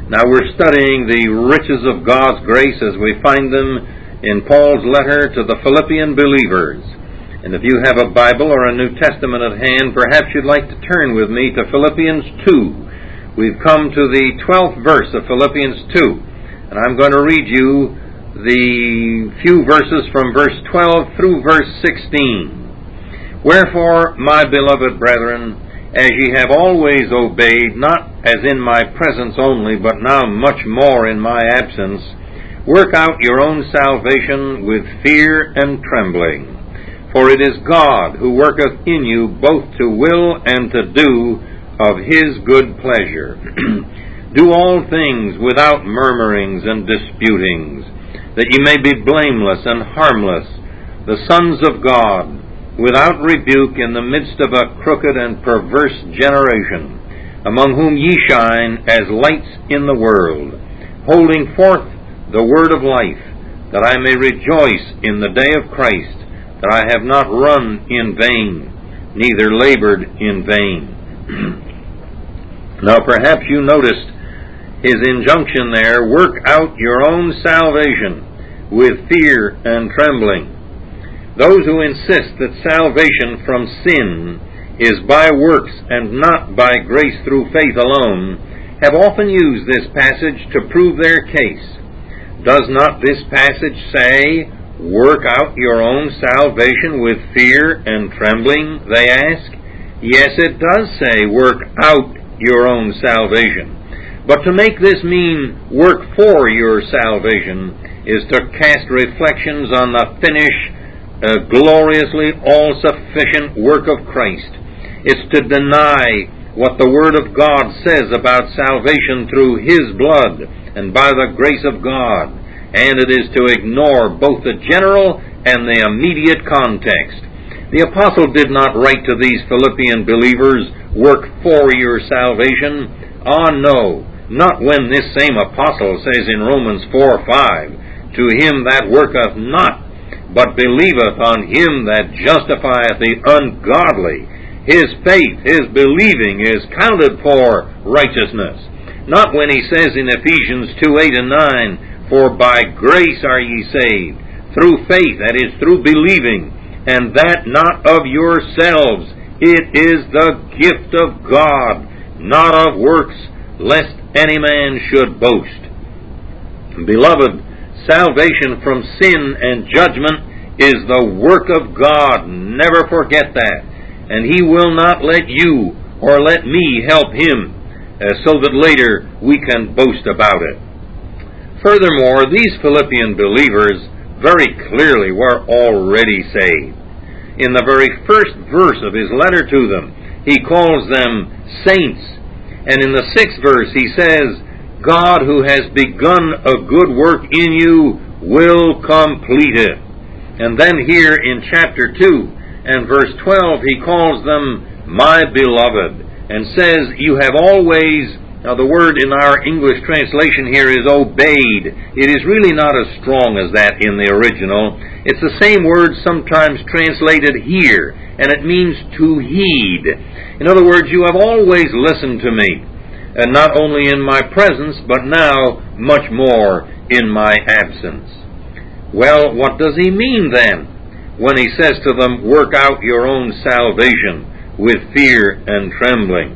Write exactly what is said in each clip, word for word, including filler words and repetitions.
Now we're studying the riches of God's grace as we find them in Paul's letter to the Philippian believers. And if you have a Bible or a New Testament at hand, perhaps you'd like to turn with me to Philippians two. We've come to the twelfth verse of Philippians two, and I'm going to read you the few verses from verse twelve through verse sixteen. Wherefore, my beloved brethren, as ye have always obeyed, not as in my presence only, but now much more in my absence, work out your own salvation with fear and trembling. For it is God who worketh in you both to will and to do of his good pleasure. Do all things without murmurings and disputings, that ye may be blameless and harmless, the sons of God, without rebuke in the midst of a crooked and perverse generation, among whom ye shine as lights in the world, holding forth the word of life, that I may rejoice in the day of Christ, that I have not run in vain, neither labored in vain. Now perhaps you noticed his injunction there, work out your own salvation with fear and trembling. Those who insist that salvation from sin is by works and not by grace through faith alone have often used this passage to prove their case. Does not this passage say, work out your own salvation with fear and trembling, they ask? Yes, it does say, work out your own salvation. But to make this mean work for your salvation is to cast reflections on the finish A gloriously all-sufficient work of Christ. It's to deny what the Word of God says about salvation through His blood and by the grace of God, and it is to ignore both the general and the immediate context. The apostle did not write to these Philippian believers, work for your salvation. Ah, no, not when this same apostle says in Romans four five, to him that worketh not, but believeth on him that justifieth the ungodly. His faith, his believing, is counted for righteousness. Not when he says in Ephesians two eight and nine, for by grace are ye saved, through faith, that is, through believing, and that not of yourselves. It is the gift of God, not of works, lest any man should boast. Beloved, salvation from sin and judgment is the work of God. Never forget that. And He will not let you or let me help Him uh, so that later we can boast about it. Furthermore, these Philippian believers very clearly were already saved. In the very first verse of his letter to them, he calls them saints. And in the sixth verse he says, God who has begun a good work in you will complete it. And then here in chapter two and verse twelve he calls them my beloved and says, you have always, now the word in our English translation here is obeyed. It is really not as strong as that in the original. It's the same word sometimes translated here, and it means to heed. In other words, you have always listened to me. And not only in my presence, but now much more in my absence. Well, what does he mean then when he says to them, work out your own salvation with fear and trembling?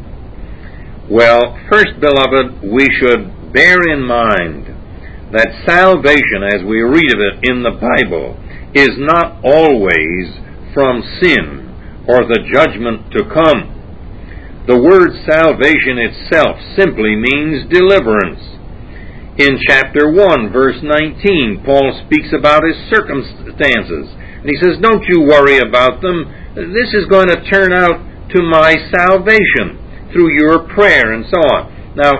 Well, first, beloved, we should bear in mind that salvation, as we read of it in the Bible, is not always from sin or the judgment to come. The word salvation itself simply means deliverance. In chapter one, verse nineteen, Paul speaks about his circumstances. And he says, don't you worry about them. This is going to turn out to my salvation through your prayer and so on. Now,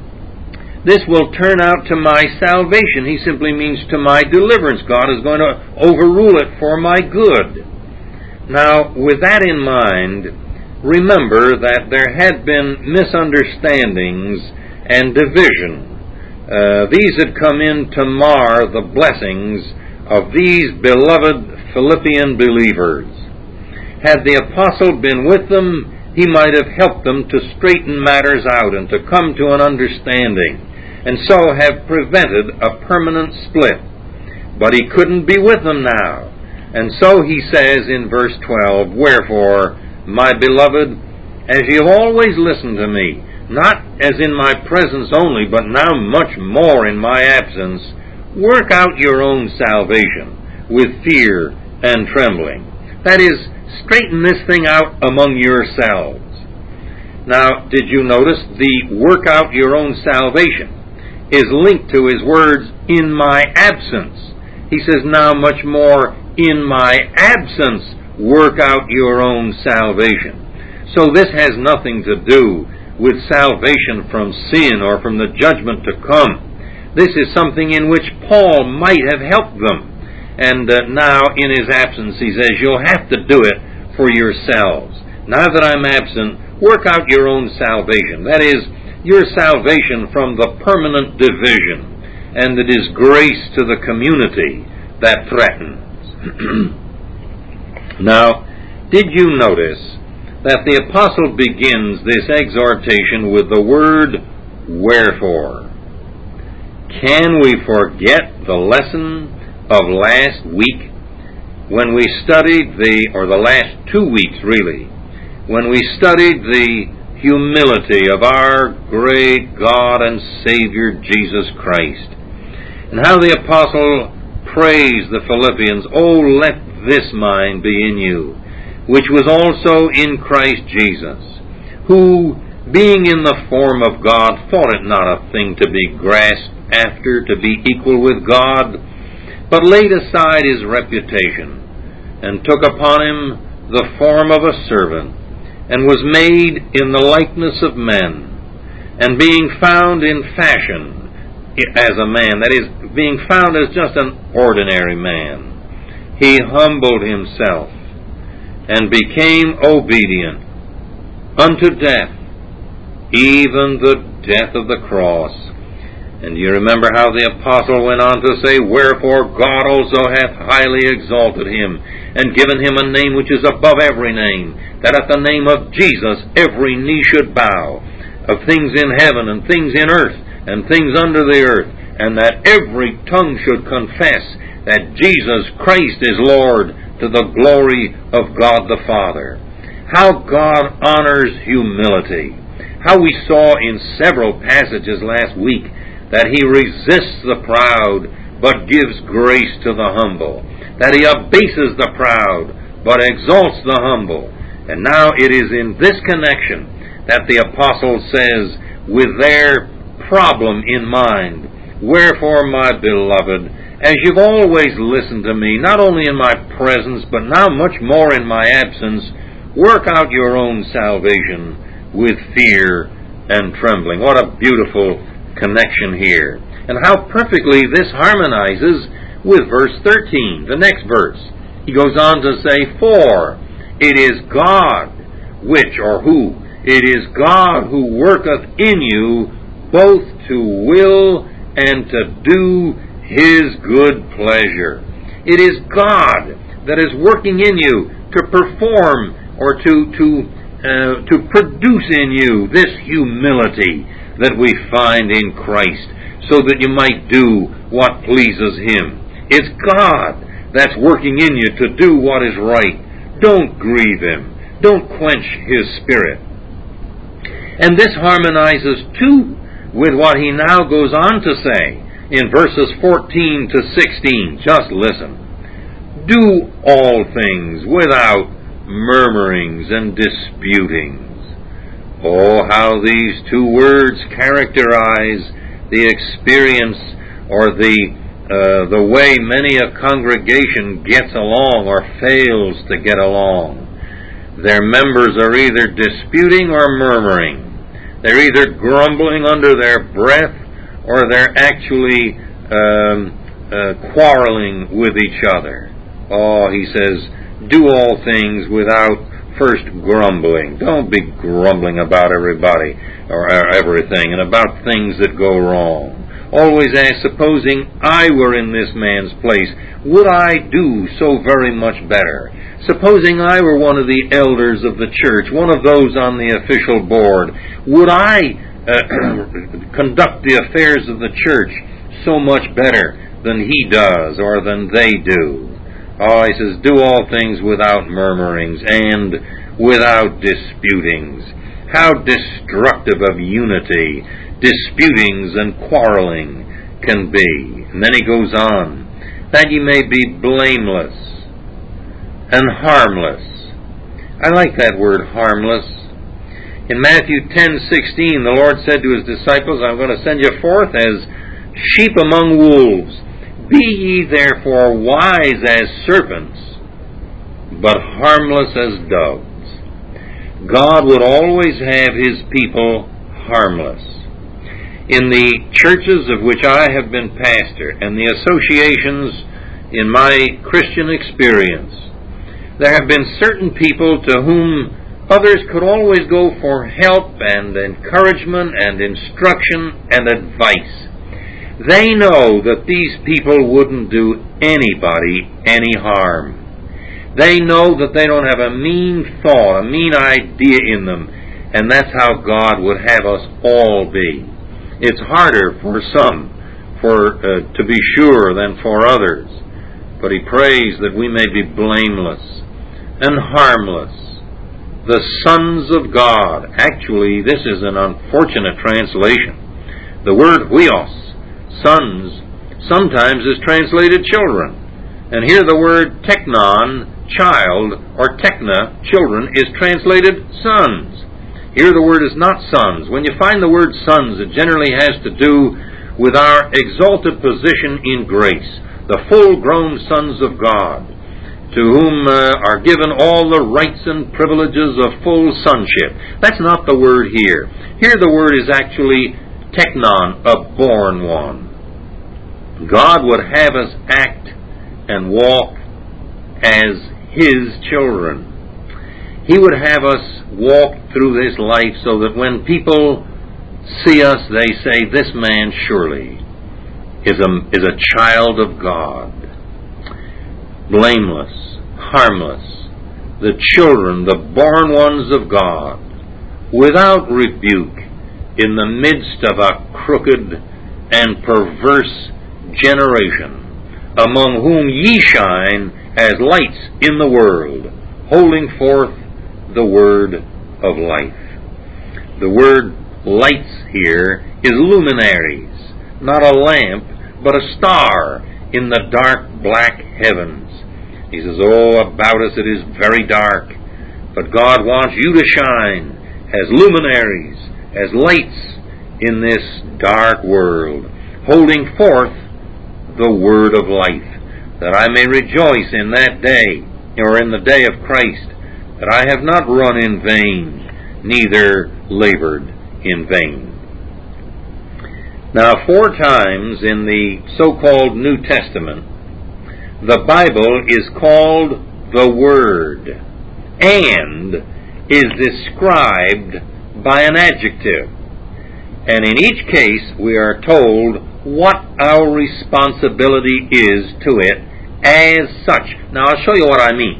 this will turn out to my salvation. He simply means to my deliverance. God is going to overrule it for my good. Now, with that in mind, remember that there had been misunderstandings and division. Uh, these had come in to mar the blessings of these beloved Philippian believers. Had the apostle been with them, he might have helped them to straighten matters out and to come to an understanding. and so have prevented a permanent split. But he couldn't be with them now. And so he says in verse twelve, "Wherefore, my beloved, as ye have always listened to me, not as in my presence only, but now much more in my absence, work out your own salvation with fear and trembling." That is, straighten this thing out among yourselves. Now, did you notice the work out your own salvation is linked to his words, "in my absence"? He says, now much more in my absence, work out your own salvation. So this has nothing to do with salvation from sin or from the judgment to come. This is something in which Paul might have helped them. And uh, now in his absence he says, you'll have to do it for yourselves. Now that I'm absent, work out your own salvation. That is, your salvation from the permanent division and the disgrace to the community that threatens. Now, did you notice that the apostle begins this exhortation with the word wherefore? Can we forget the lesson of last week when we studied the, or the last two weeks really, when we studied the humility of our great God and Savior Jesus Christ, and how the apostle praised the Philippians, "Oh, let this mind be in you, which was also in Christ Jesus, who, being in the form of God, thought it not a thing to be grasped after, to be equal with God, but laid aside his reputation, and took upon him the form of a servant, and was made in the likeness of men, and being found in fashion as a man," that is, being found as just an ordinary man, "he humbled himself, and became obedient unto death, even the death of the cross." And you remember how the apostle went on to say, "Wherefore God also hath highly exalted him, and given him a name which is above every name, that at the name of Jesus every knee should bow, of things in heaven and things in earth and things under the earth, and that every tongue should confess that Jesus Christ is Lord, to the glory of God the Father." How God honors humility. How we saw in several passages last week that he resists the proud, but gives grace to the humble. That he abases the proud, but exalts the humble. And now it is in this connection that the apostle says, with their problem in mind, "Wherefore, my beloved, as you've always listened to me, not only in my presence, but now much more in my absence, work out your own salvation with fear and trembling." What a beautiful connection here. And how perfectly this harmonizes with verse thirteen, the next verse. He goes on to say, "For it is God which," or who, "it is God who worketh in you both to will and to do his good pleasure." It is God that is working in you to perform or to to uh, to produce in you this humility that we find in Christ, so that you might do what pleases him. It's God that's working in you to do what is right. Don't grieve him. Don't quench his spirit. And this harmonizes too with what he now goes on to say in verses fourteen to sixteen. Just listen. "Do all things without murmurings and disputings." Oh, how these two words characterize the experience or the uh, the way many a congregation gets along or fails to get along. Their members are either disputing or murmuring. They're either grumbling under their breath or they're actually um, uh, quarreling with each other. Oh, he says, do all things without first grumbling. Don't be grumbling about everybody or everything and about things that go wrong. Always ask, supposing I were in this man's place, would I do so very much better? Supposing I were one of the elders of the church, one of those on the official board, would I uh, conduct the affairs of the church so much better than he does or than they do. Oh, he says, do all things without murmurings and without disputings. How destructive of unity disputings and quarreling can be. And then he goes on, that ye may be blameless and harmless. I like that word, harmless. In Matthew ten sixteen, the Lord said to his disciples, I'm going to send you forth as sheep among wolves. Be ye therefore wise as serpents, but harmless as doves. God would always have his people harmless. In the churches of which I have been pastor and the associations in my Christian experience, there have been certain people to whom others could always go for help and encouragement and instruction and advice. They know that these people wouldn't do anybody any harm. They know that they don't have a mean thought, a mean idea in them, and that's how God would have us all be. It's harder for some for uh, to be sure than for others, but he prays that we may be blameless and harmless, the sons of God. Actually, this is an unfortunate translation. The word huios, sons, sometimes is translated children. And here the word teknon, child, or tekna, children, is translated sons. Here the word is not sons. When you find the word sons, it generally has to do with our exalted position in grace, the full-grown sons of God, to whom uh, are given all the rights and privileges of full sonship. That's not the word here. Here the word is actually teknon, a born one. God would have us act and walk as his children. He would have us walk through this life so that when people see us, they say, this man surely is a, is a child of God. Blameless, harmless, the children, the born ones of God, without rebuke, in the midst of a crooked and perverse generation, among whom ye shine as lights in the world, holding forth the word of life. The word lights here is luminaries, not a lamp, but a star in the dark black heavens. He says, oh, about us it is very dark, but God wants you to shine as luminaries, as lights in this dark world, holding forth the word of life, that I may rejoice in that day, or in the day of Christ, that I have not run in vain, neither labored in vain. Now, four times in the so-called New Testament, the Bible is called the Word, and is described by an adjective. And in each case, we are told what our responsibility is to it as such. Now, I'll show you what I mean.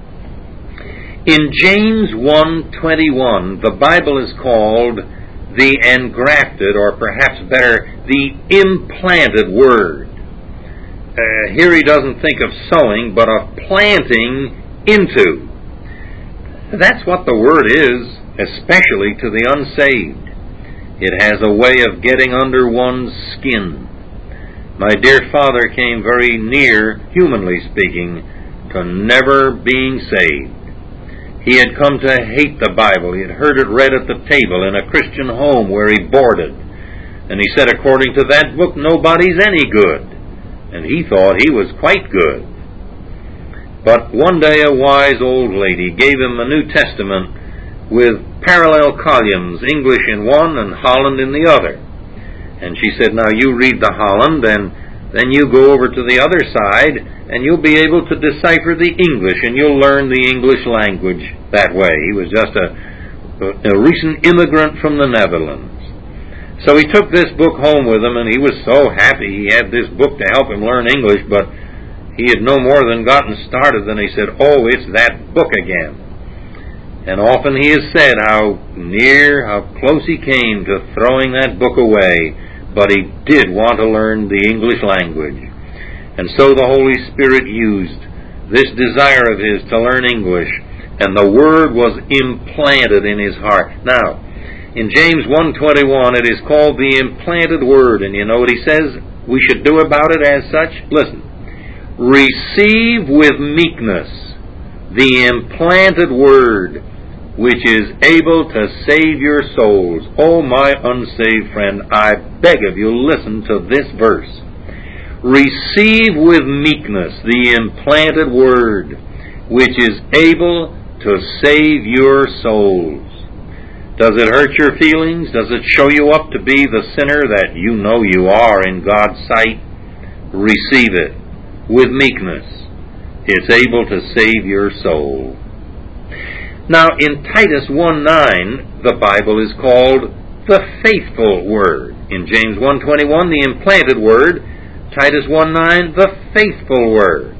In James one twenty-one, the Bible is called the engrafted, or perhaps better, the implanted Word. Uh, here he doesn't think of sowing, but of planting into. That's what the Word is, especially to the unsaved. It has a way of getting under one's skin. My dear father came very near, humanly speaking, to never being saved. He had come to hate the Bible. He had heard it read at the table in a Christian home where he boarded. And he said, according to that book, nobody's any good. And he thought he was quite good. But one day a wise old lady gave him a New Testament with parallel columns, English in one and Holland in the other. And she said, now you read the Holland, and then you go over to the other side, and you'll be able to decipher the English, and you'll learn the English language that way. He was just a, a recent immigrant from the Netherlands. So he took this book home with him, and he was so happy he had this book to help him learn English, but he had no more than gotten started than he said, oh, it's that book again. And often he has said how near, how close he came to throwing that book away, but he did want to learn the English language. And so the Holy Spirit used this desire of his to learn English, and the Word was implanted in his heart. Now, in James one twenty-one, it is called the implanted Word, and you know what he says we should do about it as such? Listen. Receive with meekness the implanted Word, which is able to save your souls. Oh, my unsaved friend, I beg of you, listen to this verse. Receive with meekness the implanted Word, which is able to save your souls. Does it hurt your feelings? Does it show you up to be the sinner that you know you are in God's sight? Receive it with meekness. It's able to save your soul. Now, in Titus one nine, the Bible is called the faithful Word. In James one twenty-one, the implanted Word. Titus one nine, the faithful Word.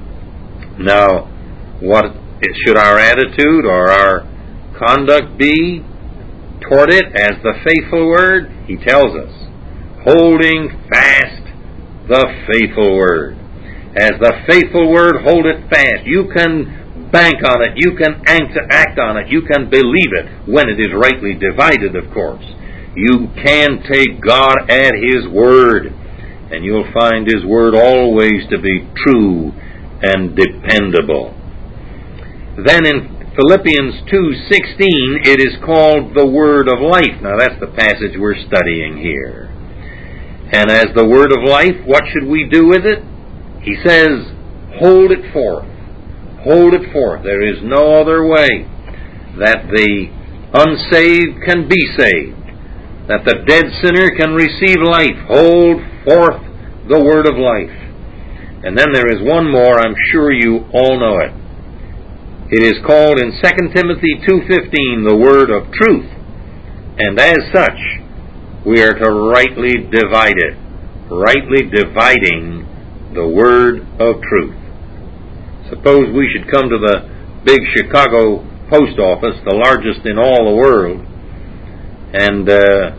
Now, what should our attitude or our conduct be toward it as the faithful Word? He tells us, holding fast the faithful Word. As the faithful Word, hold it fast. You can bank on it. You can act on it. You can believe it when it is rightly divided, of course. You can take God at His Word, and you'll find His Word always to be true and dependable. Then in Philippians two sixteen, it is called the Word of Life. Now that's the passage we're studying here. And as the Word of Life, what should we do with it? He says, hold it forth. Hold it forth. There is no other way that the unsaved can be saved, that the dead sinner can receive life. Hold forth the Word of life. And then there is one more, I'm sure you all know it. It is called in Second Timothy two fifteen the Word of truth. And as such, we are to rightly divide it. Rightly dividing the Word of truth. Suppose we should come to the big Chicago post office, the largest in all the world, and uh,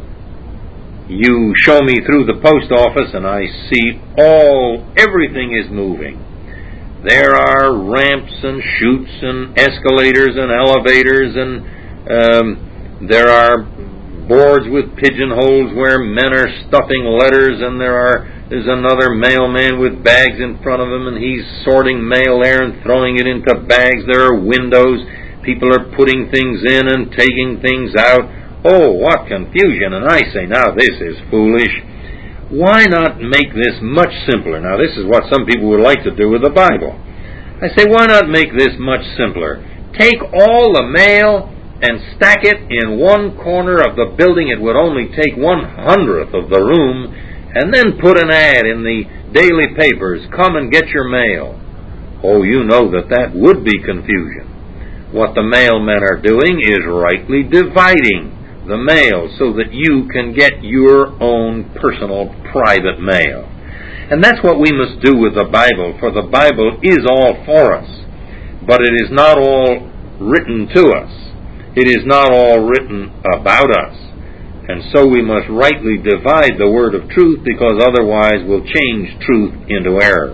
you show me through the post office and I see all, everything is moving. There are ramps and chutes and escalators and elevators, and um, there are boards with pigeonholes where men are stuffing letters, and there are there's another mailman with bags in front of him, and he's sorting mail there and throwing it into bags. There are windows. People are putting things in and taking things out. Oh, what confusion. And I say, now this is foolish. Why not make this much simpler? Now this is what some people would like to do with the Bible. I say, why not make this much simpler? Take all the mail and stack it in one corner of the building. It would only take one hundredth of the room. And then put an ad in the daily papers, come and get your mail. Oh, you know that that would be confusion. What the mailmen are doing is rightly dividing the mail so that you can get your own personal private mail. And that's what we must do with the Bible, for the Bible is all for us. But it is not all written to us. It is not all written about us. And so we must rightly divide the word of truth, because otherwise we'll change truth into error.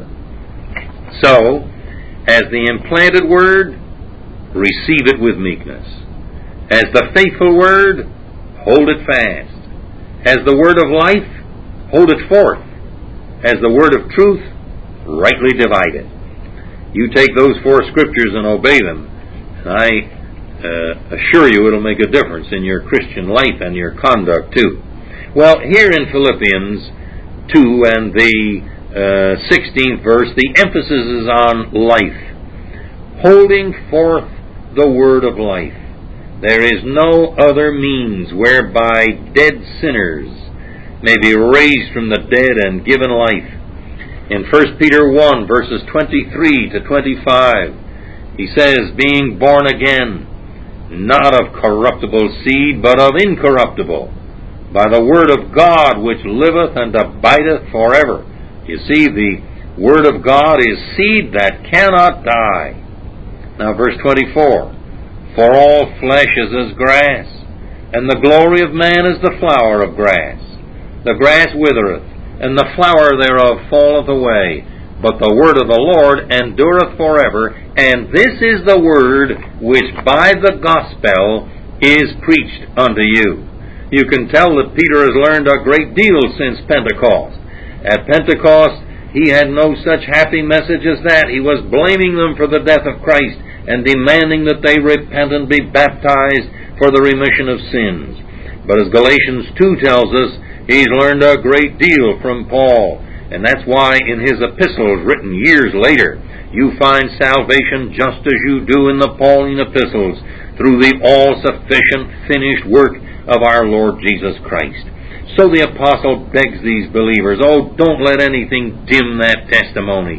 So, as the implanted word, receive it with meekness. As the faithful word, hold it fast. As the word of life, hold it forth. As the word of truth, rightly divide it. You take those four scriptures and obey them, and I Uh, assure you it'll make a difference in your Christian life and your conduct too. Well, here in Philippians two and the uh, sixteenth verse, the emphasis is on life. Holding forth the word of life. There is no other means whereby dead sinners may be raised from the dead and given life. In First Peter one, verses twenty-three to twenty-five, he says, being born again, not of corruptible seed, but of incorruptible, by the word of God which liveth and abideth forever. You see, the word of God is seed that cannot die. Now verse twenty-four, For all flesh is as grass, and the glory of man is the flower of grass. The grass withereth, and the flower thereof falleth away, but the word of the Lord endureth forever. And this is the word which by the gospel is preached unto you. You can tell that Peter has learned a great deal since Pentecost. At Pentecost, he had no such happy message as that. He was blaming them for the death of Christ and demanding that they repent and be baptized for the remission of sins. But as Galatians two tells us, he's learned a great deal from Paul. And that's why in his epistles written years later, you find salvation just as you do in the Pauline epistles through the all-sufficient finished work of our Lord Jesus Christ. So the apostle begs these believers, oh, don't let anything dim that testimony.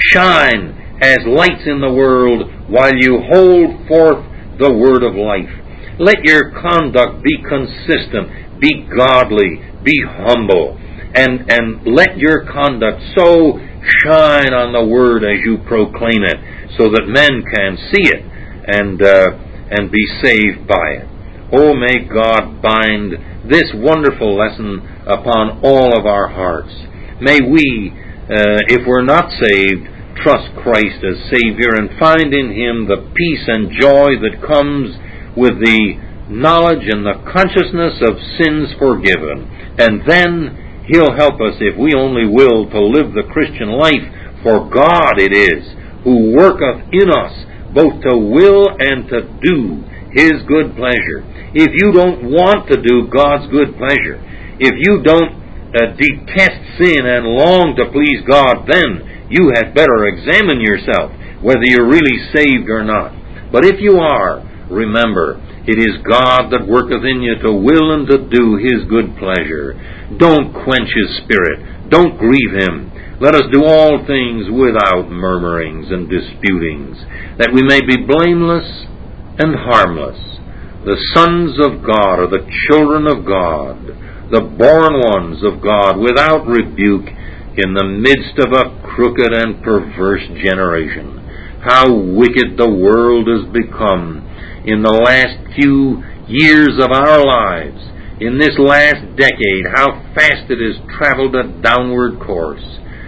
Shine as lights in the world while you hold forth the word of life. Let your conduct be consistent, be godly, be humble. And, and let your conduct so shine on the word as you proclaim it, so that men can see it and uh, and be saved by it. Oh, may God bind this wonderful lesson upon all of our hearts. May we, uh, if we're not saved, trust Christ as Savior and find in Him the peace and joy that comes with the knowledge and the consciousness of sins forgiven. And then He'll help us, if we only will, to live the Christian life, for God it is who worketh in us both to will and to do His good pleasure. If you don't want to do God's good pleasure, if you don't uh, detest sin and long to please God, then you had better examine yourself whether you're really saved or not. But if you are, remember, it is God that worketh in you to will and to do His good pleasure. Don't quench His Spirit. Don't grieve Him. Let us do all things without murmurings and disputings, that we may be blameless and harmless, the sons of God, or the children of God, the born ones of God, without rebuke, in the midst of a crooked and perverse generation. How wicked the world has become in the last few years of our lives, in this last decade, how fast it has traveled a downward course.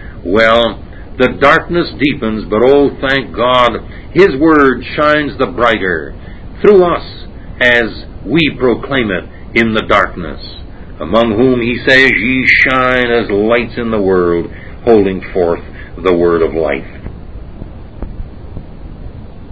Well, the darkness deepens, but oh, thank God, His Word shines the brighter through us as we proclaim it in the darkness, among whom He says, ye shine as lights in the world, holding forth the word of life.